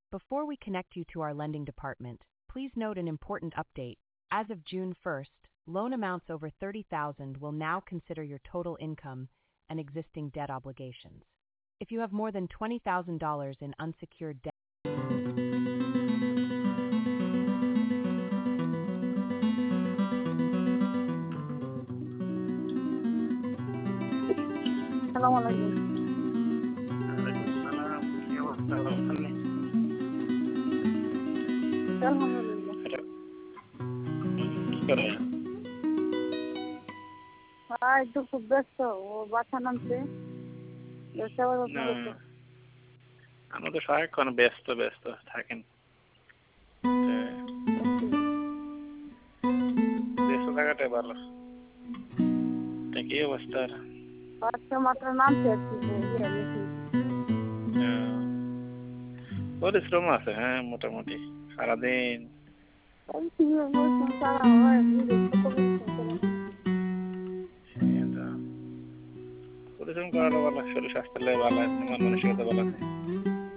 Before we connect you to our lending department, please note an important update. As of June 1st, loan amounts over $30,000 will now consider your total income and existing debt obligations. If you have more than $20,000 in unsecured debt, السلام عليكم. عليكم السلام. يا وفاء خلني. الحمد لله. كده. هاي دوك بس وبعدها نمشي. يسوي না, وصلت. আমরা তো সারাক্ষণ ব্যস্ত থাকেন। ব্যস্ত থাকাটাই ভালো। তা কি অবস্থা? আজকে মাত্র নামছে পরিশ্রম আছে, হ্যাঁ, মোটামুটি সারাদিন। পরিশ্রম করাটা ভালো, শরীর স্বাস্থ্য ভালো আছে, মানসিকতা ভালো আছে।